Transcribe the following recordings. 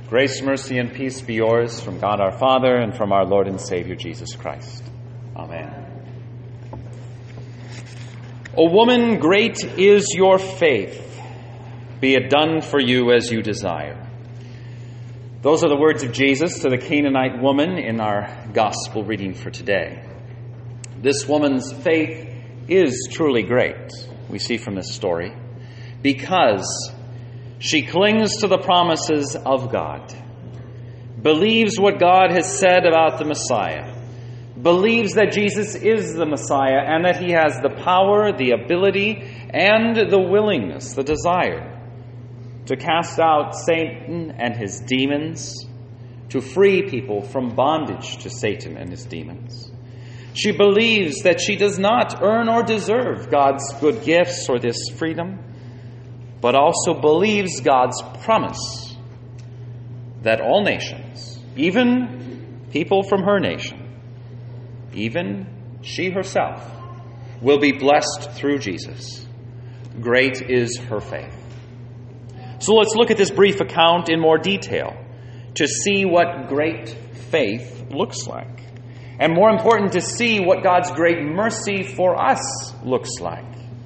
Grace, mercy, and peace be yours from God our Father and from our Lord and Savior Jesus Christ. Amen. O woman, great is your faith. Be it done for you as you desire. Those are the words of Jesus to the Canaanite woman in our gospel reading for today. This woman's faith is truly great, we see from this story, because she clings to the promises of God, believes what God has said about the Messiah, believes that Jesus is the Messiah and that he has the power, the ability, and the willingness, the desire to cast out Satan and his demons, to free people from bondage to Satan and his demons. She believes that she does not earn or deserve God's good gifts or this freedom, but also believes God's promise that all nations, even people from her nation, even she herself, will be blessed through Jesus. Great is her faith. So let's look at this brief account in more detail to see what great faith looks like. And more important, to see what God's great mercy for us looks like.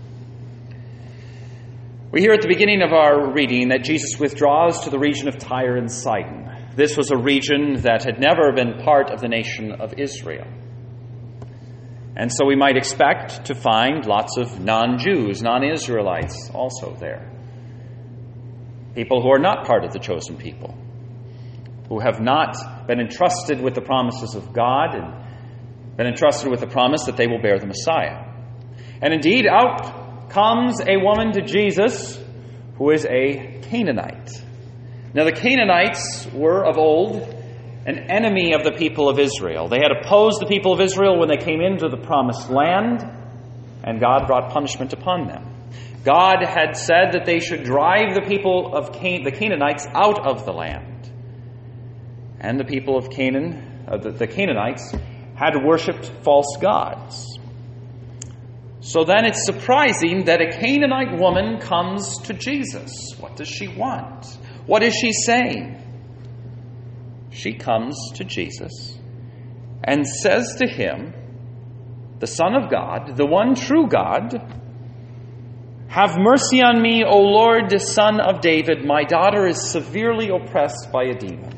We hear at the beginning of our reading that Jesus withdraws to the region of Tyre and Sidon. This was a region that had never been part of the nation of Israel. And so we might expect to find lots of non-Jews, non-Israelites also there. People who are not part of the chosen people, who have not been entrusted with the promises of God and been entrusted with the promise that they will bear the Messiah. And indeed, out comes a woman to Jesus who is a Canaanite. Now, the Canaanites were of old an enemy of the people of Israel. They had opposed the people of Israel when they came into the promised land, and God brought punishment upon them. God had said that they should drive the people of the Canaanites out of the land. And the people of Canaan, the Canaanites, had worshipped false gods. So then it's surprising that a Canaanite woman comes to Jesus. What does she want? What is she saying? She comes to Jesus and says to him, the Son of God, the one true God, "Have mercy on me, O Lord, the Son of David. My daughter is severely oppressed by a demon."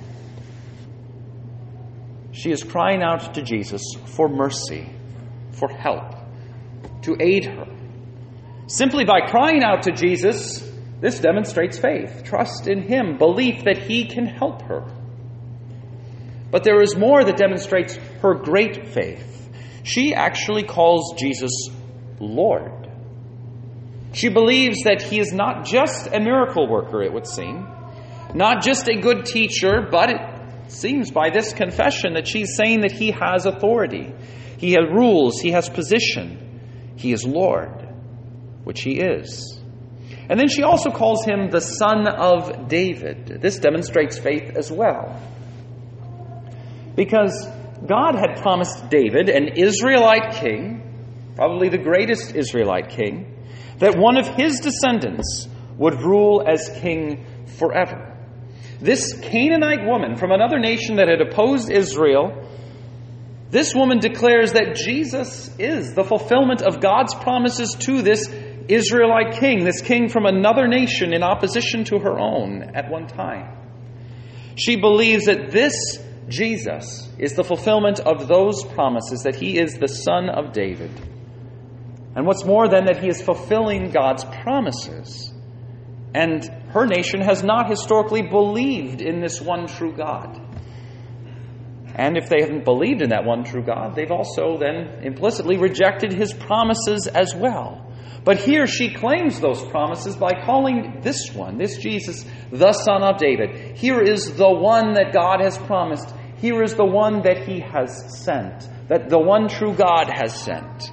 She is crying out to Jesus for mercy, for help, to aid her. Simply by crying out to Jesus, this demonstrates faith, trust in him, belief that he can help her. But there is more that demonstrates her great faith. She actually calls Jesus Lord. She believes that he is not just a miracle worker, it would seem, not just a good teacher, but it seems by this confession that she's saying that he has authority. He has rules, he has position. He is Lord, which he is. And then she also calls him the Son of David. This demonstrates faith as well. Because God had promised David, an Israelite king, probably the greatest Israelite king, that one of his descendants would rule as king forever. This Canaanite woman from another nation that had opposed Israel, this woman declares that Jesus is the fulfillment of God's promises to this Israelite king, this king from another nation in opposition to her own at one time. She believes that this Jesus is the fulfillment of those promises, that he is the Son of David. And what's more than that, he is fulfilling God's promises. And her nation has not historically believed in this one true God. And if they haven't believed in that one true God, they've also then implicitly rejected his promises as well. But here she claims those promises by calling this one, this Jesus, the Son of David. Here is the one that God has promised. Here is the one that he has sent, that the one true God has sent.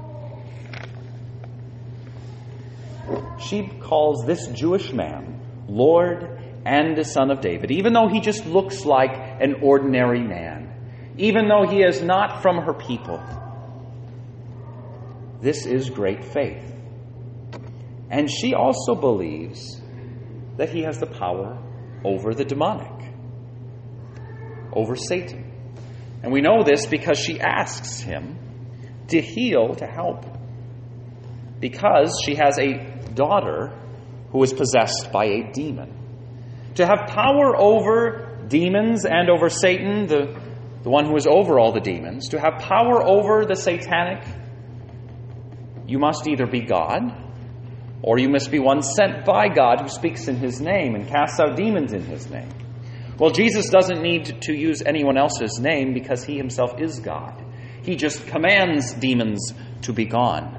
She calls this Jewish man Lord and the Son of David, even though he just looks like an ordinary man, even though he is not from her people. This is great faith. And she also believes that he has the power over the demonic. over Satan. And we know this because she asks him to heal, to help, because she has a daughter who is possessed by a demon. To have power over demons and over Satan, the one who is over all the demons, to have power over the satanic, you must either be God, or you must be one sent by God who speaks in his name and casts out demons in his name. Well, Jesus doesn't need to use anyone else's name because he himself is God. He just commands demons to be gone,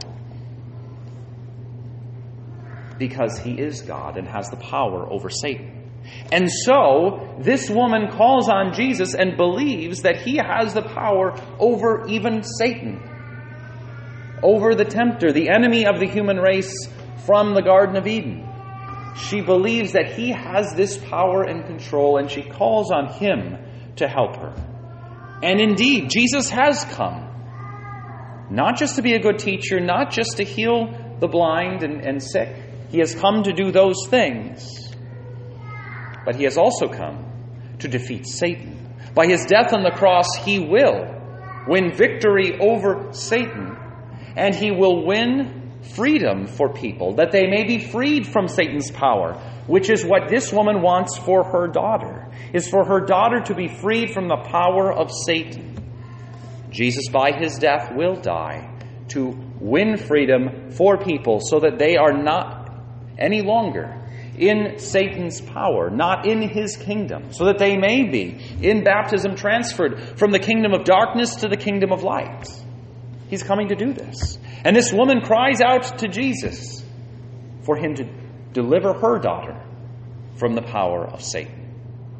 because he is God and has the power over Satan. And so, this woman calls on Jesus and believes that he has the power over even Satan, over the tempter, the enemy of the human race from the Garden of Eden. She believes that he has this power and control, and she calls on him to help her. And indeed, Jesus has come, not just to be a good teacher, not just to heal the blind and sick. He has come to do those things. But he has also come to defeat Satan. By his death on the cross, he will win victory over Satan, and he will win freedom for people, that they may be freed from Satan's power, which is what this woman wants for her daughter, is for her daughter to be freed from the power of Satan. Jesus, by his death, will die to win freedom for people so that they are not any longer in Satan's power, not in his kingdom, so that they may be, in baptism, transferred from the kingdom of darkness to the kingdom of light. He's coming to do this. And this woman cries out to Jesus for him to deliver her daughter from the power of Satan.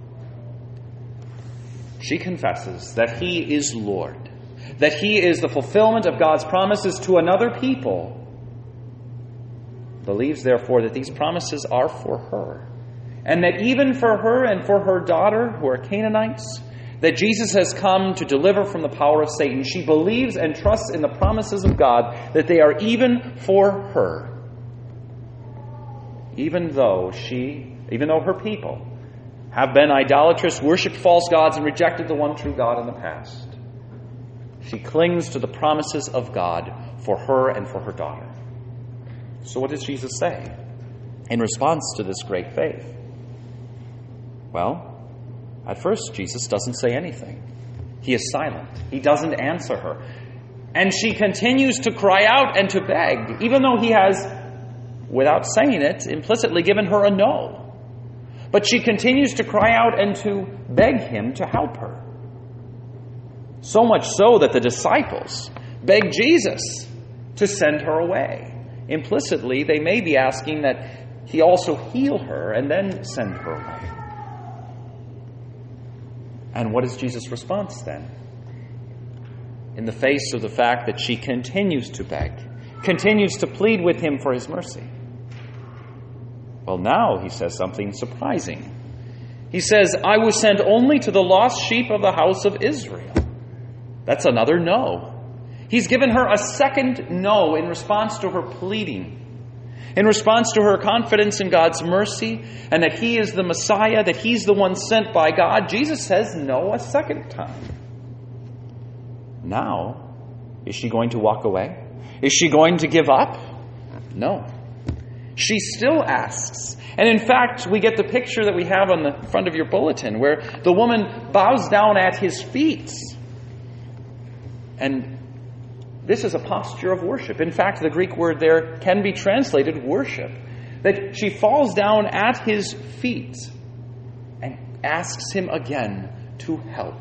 She confesses that he is Lord, that he is the fulfillment of God's promises to another people, believes, therefore, that these promises are for her, and that even for her and for her daughter, who are Canaanites, that Jesus has come to deliver from the power of Satan. She believes and trusts in the promises of God that they are even for her, even though her people have been idolatrous, worshipped false gods, and rejected the one true God in the past. She clings to the promises of God for her and for her daughter. So what does Jesus say in response to this great faith? Well, at first Jesus doesn't say anything. He is silent. He doesn't answer her. And she continues to cry out and to beg, even though he has, without saying it, implicitly given her a no. But she continues to cry out and to beg him to help her. So much so that the disciples beg Jesus to send her away. Implicitly, they may be asking that he also heal her and then send her away. And what is Jesus' response then? In the face of the fact that she continues to beg, continues to plead with him for his mercy. Well, now he says something surprising. He says, I was sent only to the lost sheep of the house of Israel. That's another no. He's given her a second no in response to her pleading, in response to her confidence in God's mercy, and that he is the Messiah, that he's the one sent by God. Jesus says no a second time. Now, is she going to walk away? Is she going to give up? No. She still asks. And in fact, we get the picture that we have on the front of your bulletin, where the woman bows down at his feet. And this is a posture of worship. In fact, the Greek word there can be translated worship. That she falls down at his feet and asks him again to help.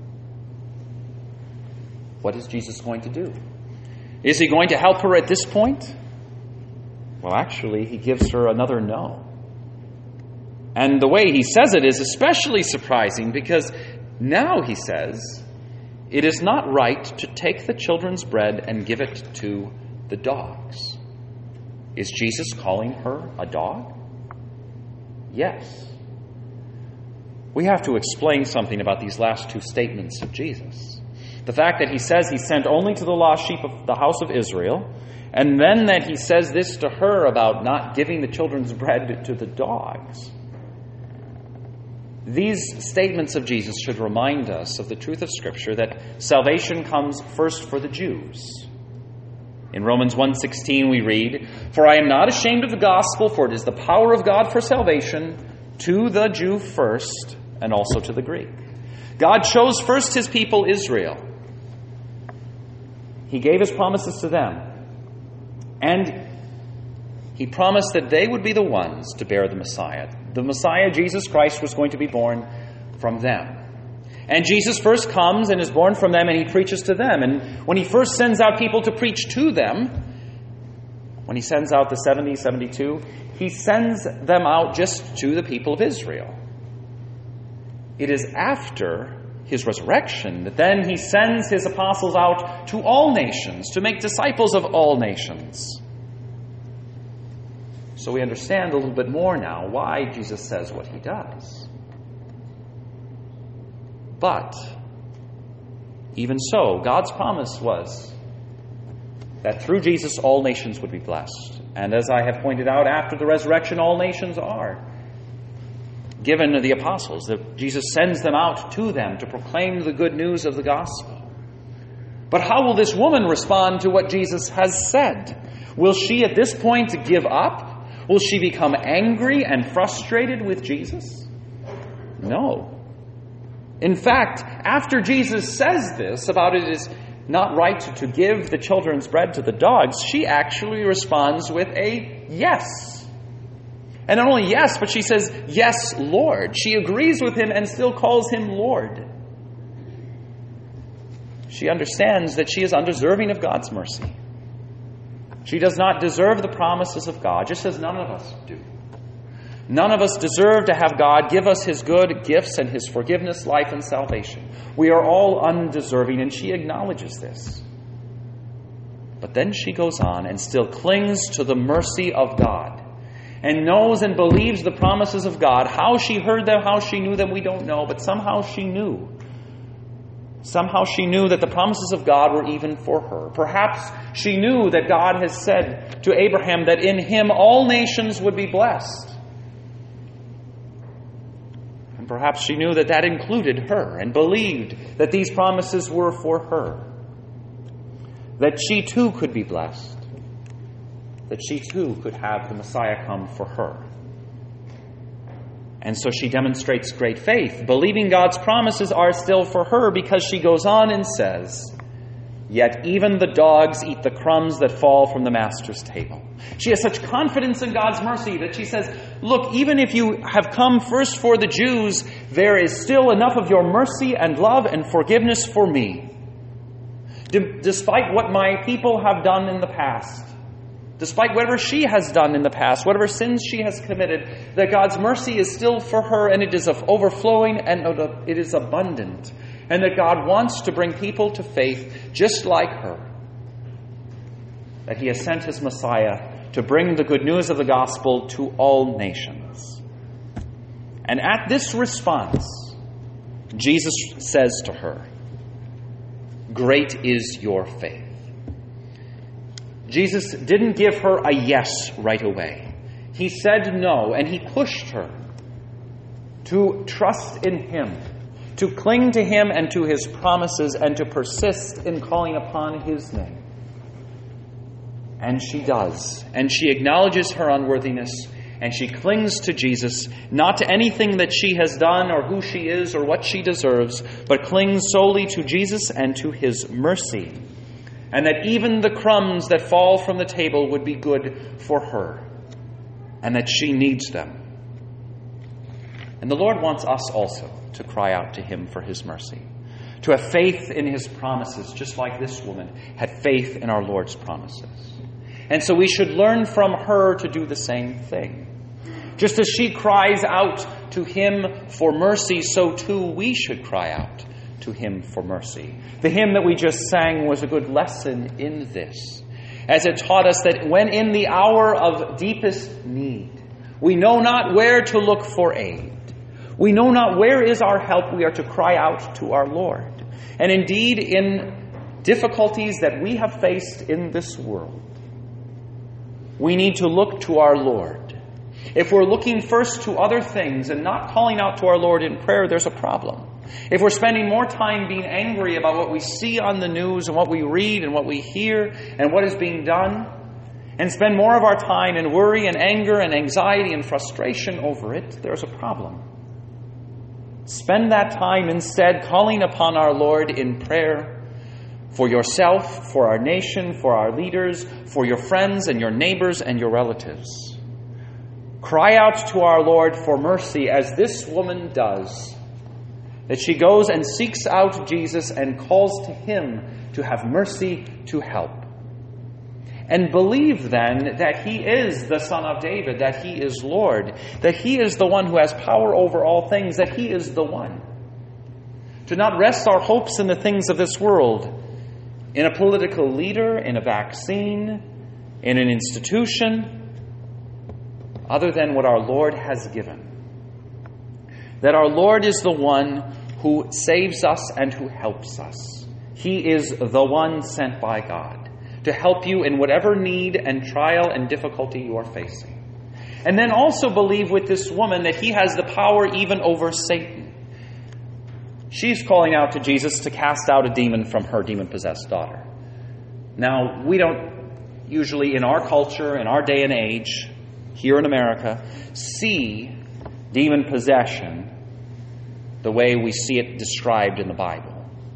What is Jesus going to do? Is he going to help her at this point? Well, actually, he gives her another no. And the way he says it is especially surprising because now he says, it is not right to take the children's bread and give it to the dogs. Is Jesus calling her a dog? Yes. We have to explain something about these last two statements of Jesus. The fact that he says he's sent only to the lost sheep of the house of Israel, and then that he says this to her about not giving the children's bread to the dogs. These statements of Jesus should remind us of the truth of Scripture that salvation comes first for the Jews. In Romans 1:16 we read, "For I am not ashamed of the gospel, for it is the power of God for salvation to the Jew first, and also to the Greek." God chose first His people Israel. He gave His promises to them. And He promised that they would be the ones to bear the Messiah. The Messiah, Jesus Christ, was going to be born from them. And Jesus first comes and is born from them, and He preaches to them. And when He first sends out people to preach to them, when He sends out the 70, 72, He sends them out just to the people of Israel. It is after His resurrection that then He sends His apostles out to all nations, to make disciples of all nations. So we understand a little bit more now why Jesus says what He does. But, even so, God's promise was that through Jesus all nations would be blessed. And as I have pointed out, after the resurrection, all nations are given to the apostles. That Jesus sends them out to them to proclaim the good news of the gospel. But how will this woman respond to what Jesus has said? Will she at this point give up? Will she become angry and frustrated with Jesus? No. In fact, after Jesus says this about it is not right to give the children's bread to the dogs, she actually responds with a yes. And not only yes, but she says, "Yes, Lord." She agrees with Him and still calls Him Lord. She understands that she is undeserving of God's mercy. She does not deserve the promises of God, just as none of us do. None of us deserve to have God give us His good gifts and His forgiveness, life, and salvation. We are all undeserving, and she acknowledges this. But then she goes on and still clings to the mercy of God and knows and believes the promises of God. How she heard them, how she knew them, we don't know, but somehow she knew. Somehow she knew that the promises of God were even for her. Perhaps she knew that God has said to Abraham that in him all nations would be blessed. And perhaps she knew that that included her and believed that these promises were for her. That she too could be blessed. That she too could have the Messiah come for her. And so she demonstrates great faith, believing God's promises are still for her, because she goes on and says, "Yet even the dogs eat the crumbs that fall from the master's table." She has such confidence in God's mercy that she says, "Look, even if you have come first for the Jews, there is still enough of your mercy and love and forgiveness for me. Despite what my people have done in the past, despite whatever she has done in the past, whatever sins she has committed, that God's mercy is still for her, and it is of overflowing and it is abundant. And that God wants to bring people to faith just like her. That He has sent His Messiah to bring the good news of the gospel to all nations." And at this response, Jesus says to her, "Great is your faith." Jesus didn't give her a yes right away. He said no, and He pushed her to trust in Him, to cling to Him and to His promises, and to persist in calling upon His name. And she does. And she acknowledges her unworthiness, and she clings to Jesus, not to anything that she has done or who she is or what she deserves, but clings solely to Jesus and to His mercy. And that even the crumbs that fall from the table would be good for her, and that she needs them. And the Lord wants us also to cry out to Him for His mercy, to have faith in His promises, just like this woman had faith in our Lord's promises. And so we should learn from her to do the same thing. Just as she cries out to Him for mercy, so too we should cry out to Him for mercy. The hymn that we just sang was a good lesson in this, as it taught us that when in the hour of deepest need, we know not where to look for aid, we know not where is our help, we are to cry out to our Lord. And indeed, in difficulties that we have faced in this world, we need to look to our Lord. If we're looking first to other things and not calling out to our Lord in prayer, there's a problem. If we're spending more time being angry about what we see on the news and what we read and what we hear and what is being done, and spend more of our time in worry and anger and anxiety and frustration over it, there's a problem. Spend that time instead calling upon our Lord in prayer for yourself, for our nation, for our leaders, for your friends and your neighbors and your relatives. Cry out to our Lord for mercy as this woman does, that she goes and seeks out Jesus and calls to him to have mercy, to help. And believe then that he is the Son of David, that he is Lord, that he is the one who has power over all things, that he is the one. To not rest our hopes in the things of this world, in a political leader, in a vaccine, in an institution, other than what our Lord has given. That our Lord is the one who saves us and who helps us. He is the one sent by God to help you in whatever need and trial and difficulty you are facing. And then also believe with this woman that he has the power even over Satan. She's calling out to Jesus to cast out a demon from her demon-possessed daughter. Now, we don't usually in our culture, in our day and age, here in America, see demon possession the way we see it described in the Bible.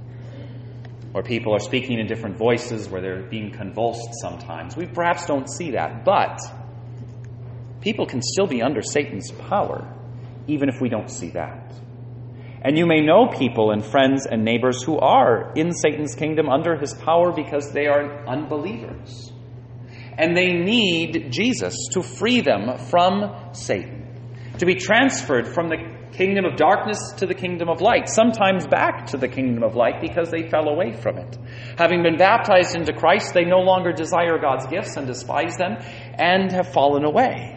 Or people are speaking in different voices, where they're being convulsed sometimes. We perhaps don't see that, but people can still be under Satan's power, even if we don't see that. And you may know people and friends and neighbors who are in Satan's kingdom under his power because they are unbelievers. And they need Jesus to free them from Satan, to be transferred from the kingdom of darkness to the kingdom of light, sometimes back to the kingdom of light because they fell away from it. Having been baptized into Christ, they no longer desire God's gifts and despise them and have fallen away.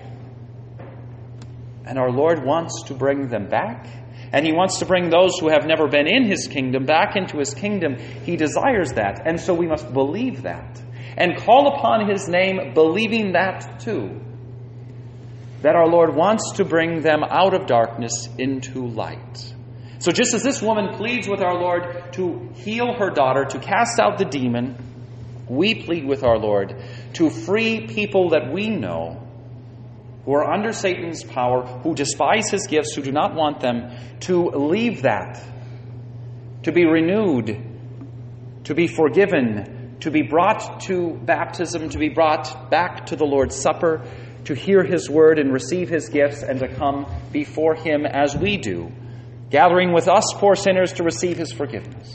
And our Lord wants to bring them back, and he wants to bring those who have never been in his kingdom back into his kingdom. He desires that, and so we must believe that and call upon his name, believing that too, that our Lord wants to bring them out of darkness into light. So just as this woman pleads with our Lord to heal her daughter, to cast out the demon, we plead with our Lord to free people that we know who are under Satan's power, who despise his gifts, who do not want them, to leave that, to be renewed, to be forgiven, to be brought to baptism, to be brought back to the Lord's Supper, to hear his word and receive his gifts, and to come before him as we do, gathering with us poor sinners to receive his forgiveness.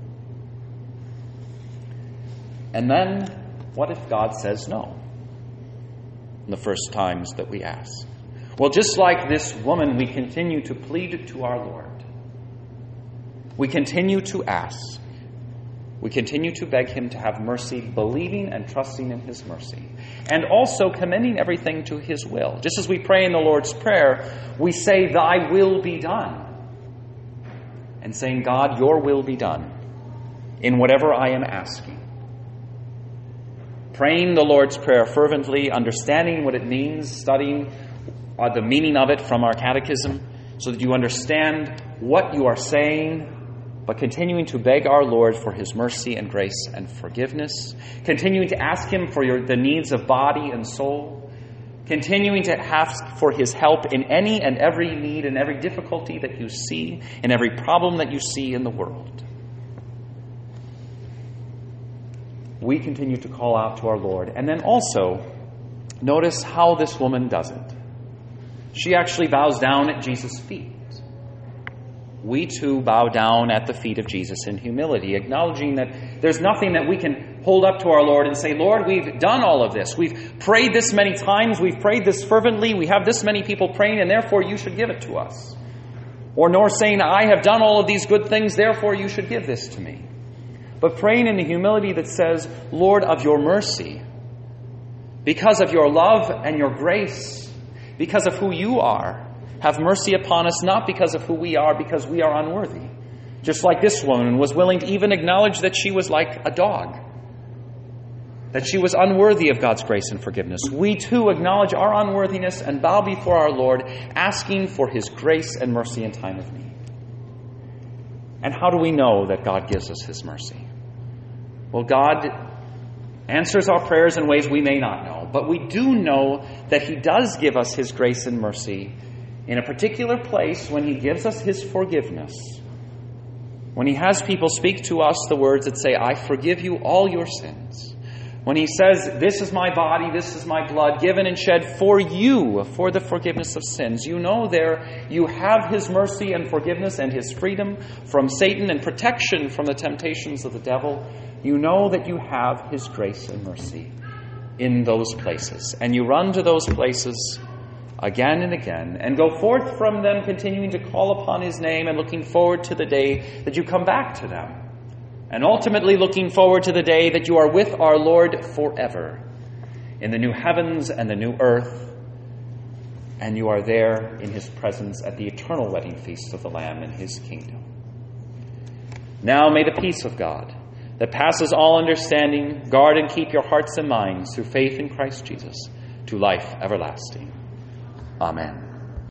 And then, what if God says no in the first times that we ask? Well, just like this woman, we continue to plead to our Lord. We continue to ask. We continue to beg him to have mercy, believing and trusting in his mercy, and also commending everything to his will. Just as we pray in the Lord's Prayer, we say, "Thy will be done," and saying, "God, your will be done in whatever I am asking." Praying the Lord's Prayer fervently, understanding what it means, studying the meaning of it from our catechism, so that you understand what you are saying, but continuing to beg our Lord for his mercy and grace and forgiveness, continuing to ask him for the needs of body and soul, continuing to ask for his help in any and every need and every difficulty that you see, and every problem that you see in the world. We continue to call out to our Lord. And then also, notice how this woman does it. She actually bows down at Jesus' feet. We too bow down at the feet of Jesus in humility, acknowledging that there's nothing that we can hold up to our Lord and say, "Lord, we've done all of this. We've prayed this many times. We've prayed this fervently. We have this many people praying, and therefore you should give it to us." Or nor saying, "I have done all of these good things, therefore you should give this to me." But praying in a humility that says, "Lord, of your mercy, because of your love and your grace, because of who you are, have mercy upon us, not because of who we are, because we are unworthy." Just like this woman was willing to even acknowledge that she was like a dog. that she was unworthy of God's grace and forgiveness, we too acknowledge our unworthiness and bow before our Lord, asking for His grace and mercy in time of need. And how do we know that God gives us His mercy? Well, God answers our prayers in ways we may not know, but we do know that He does give us His grace and mercy in a particular place when He gives us His forgiveness. When He has people speak to us the words that say, I forgive you all your sins. When He says, this is my body, this is my blood, given and shed for you, for the forgiveness of sins. You know there you have His mercy and forgiveness and His freedom from Satan and protection from the temptations of the devil. You know that you have His grace and mercy in those places. And you run to those places again and again, and go forth from them continuing to call upon His name and looking forward to the day that you come back to them. And ultimately looking forward to the day that you are with our Lord forever in the new heavens and the new earth, and you are there in His presence at the eternal wedding feast of the Lamb in His kingdom. Now may the peace of God, that passes all understanding, guard and keep your hearts and minds through faith in Christ Jesus to life everlasting. Amen.